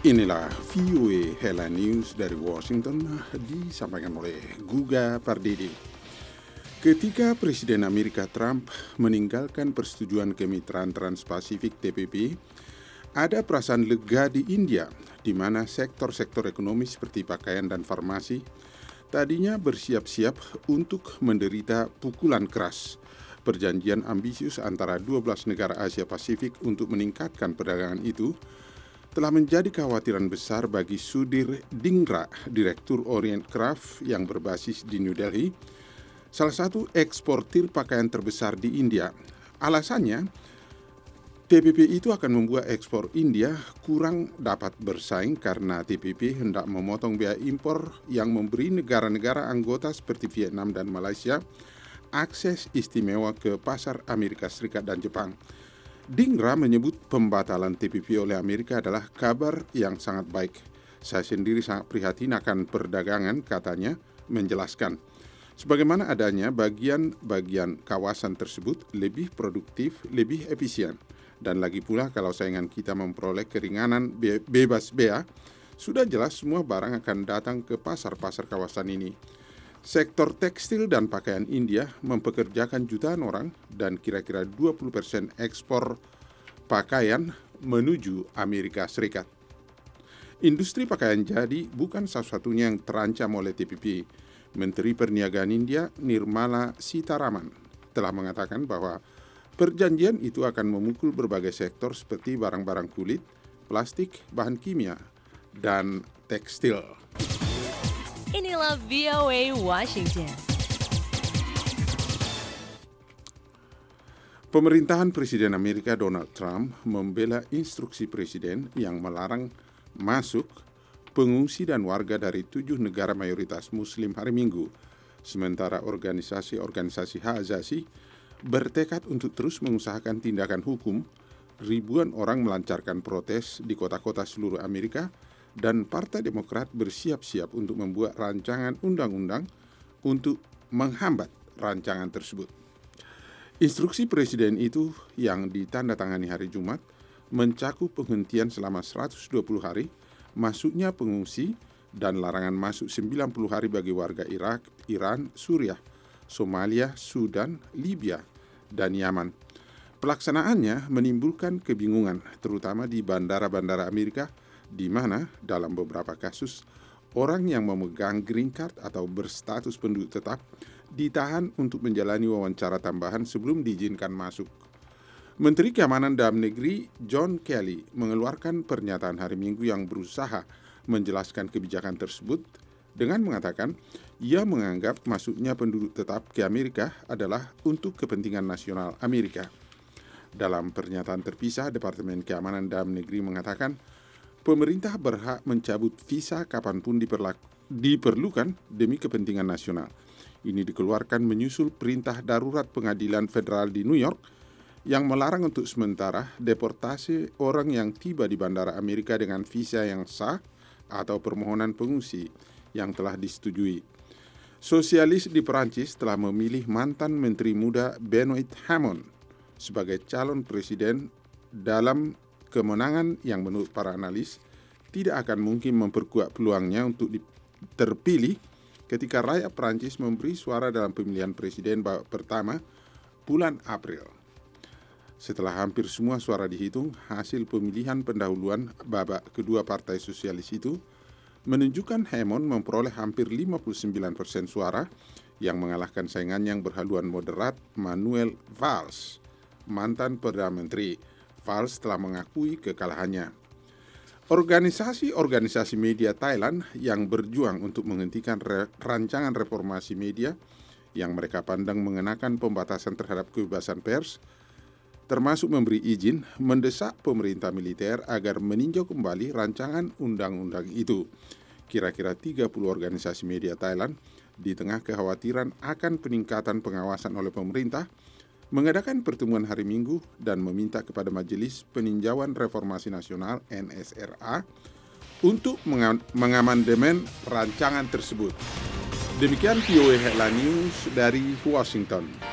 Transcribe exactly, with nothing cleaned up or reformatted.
Inilah V O A Headline News dari Washington disampaikan oleh Guga Pardede. Ketika Presiden Amerika Trump meninggalkan persetujuan kemitraan Trans-Pasifik T P P, ada perasaan lega di India, di mana sektor-sektor ekonomi seperti pakaian dan farmasi tadinya bersiap-siap untuk menderita pukulan keras. Perjanjian ambisius antara dua belas negara Asia Pasifik untuk meningkatkan perdagangan itu telah menjadi kekhawatiran besar bagi Sudhir Dhingra, Direktur Orient Craft yang berbasis di New Delhi, salah satu eksportir pakaian terbesar di India. Alasannya, T P P itu akan membuat ekspor India kurang dapat bersaing karena T P P hendak memotong biaya impor yang memberi negara-negara anggota seperti Vietnam dan Malaysia akses istimewa ke pasar Amerika Serikat dan Jepang. Dhingra menyebut pembatalan T P P oleh Amerika adalah kabar yang sangat baik. Saya sendiri sangat prihatin akan perdagangan, katanya, menjelaskan. Sebagaimana adanya bagian-bagian kawasan tersebut lebih produktif, lebih efisien. Dan lagi pula kalau saingan kita memperoleh keringanan be- bebas bea, sudah jelas semua barang akan datang ke pasar-pasar kawasan ini. Sektor tekstil dan pakaian India mempekerjakan jutaan orang dan kira-kira dua puluh persen ekspor pakaian menuju Amerika Serikat. Industri pakaian jadi bukan satu-satunya yang terancam oleh T P P. Menteri Perniagaan India Nirmala Sitharaman telah mengatakan bahwa perjanjian itu akan memukul berbagai sektor seperti barang-barang kulit, plastik, bahan kimia, dan tekstil. Inilah V O A Washington. Pemerintahan Presiden Amerika Donald Trump membela instruksi Presiden yang melarang masuk pengungsi dan warga dari tujuh negara mayoritas Muslim hari Minggu. Sementara organisasi-organisasi hak asasi bertekad untuk terus mengusahakan tindakan hukum, ribuan orang melancarkan protes di kota-kota seluruh Amerika, dan Partai Demokrat bersiap-siap untuk membuat rancangan undang-undang untuk menghambat rancangan tersebut. Instruksi Presiden itu yang ditandatangani hari Jumat mencakup penghentian selama seratus dua puluh hari, masuknya pengungsi, dan larangan masuk sembilan puluh hari bagi warga Irak, Iran, Suriah, Somalia, Sudan, Libya, dan Yaman. Pelaksanaannya menimbulkan kebingungan, terutama di bandara-bandara Amerika, di mana dalam beberapa kasus orang yang memegang green card atau berstatus penduduk tetap ditahan untuk menjalani wawancara tambahan sebelum diizinkan masuk. Menteri Keamanan Dalam Negeri John Kelly mengeluarkan pernyataan hari Minggu yang berusaha menjelaskan kebijakan tersebut dengan mengatakan ia menganggap masuknya penduduk tetap ke Amerika adalah untuk kepentingan nasional Amerika. Dalam pernyataan terpisah, Departemen Keamanan Dalam Negeri mengatakan pemerintah berhak mencabut visa kapanpun diperlukan demi kepentingan nasional. Ini dikeluarkan menyusul perintah darurat pengadilan federal di New York yang melarang untuk sementara deportasi orang yang tiba di bandara Amerika dengan visa yang sah atau permohonan pengungsi yang telah disetujui. Sosialis di Perancis telah memilih mantan Menteri Muda Benoit Hamon sebagai calon presiden dalam kemenangan yang menurut para analis tidak akan mungkin memperkuat peluangnya untuk terpilih ketika rakyat Prancis memberi suara dalam pemilihan presiden babak pertama bulan April. Setelah hampir semua suara dihitung, hasil pemilihan pendahuluan babak kedua Partai Sosialis itu menunjukkan Hamon memperoleh hampir lima puluh sembilan persen suara yang mengalahkan saingan yang berhaluan moderat Manuel Valls, mantan Perdana Menteri. Valls telah mengakui kekalahannya. Organisasi-organisasi media Thailand yang berjuang untuk menghentikan re- rancangan reformasi media yang mereka pandang mengenakan pembatasan terhadap kebebasan pers, termasuk memberi izin, mendesak pemerintah militer agar meninjau kembali rancangan undang-undang itu. Kira-kira tiga puluh organisasi media Thailand di tengah kekhawatiran akan peningkatan pengawasan oleh pemerintah mengadakan pertemuan hari Minggu dan meminta kepada Majelis Peninjauan Reformasi Nasional N S R A untuk mengamandemen rancangan tersebut. Demikian V O A Headline News dari Washington.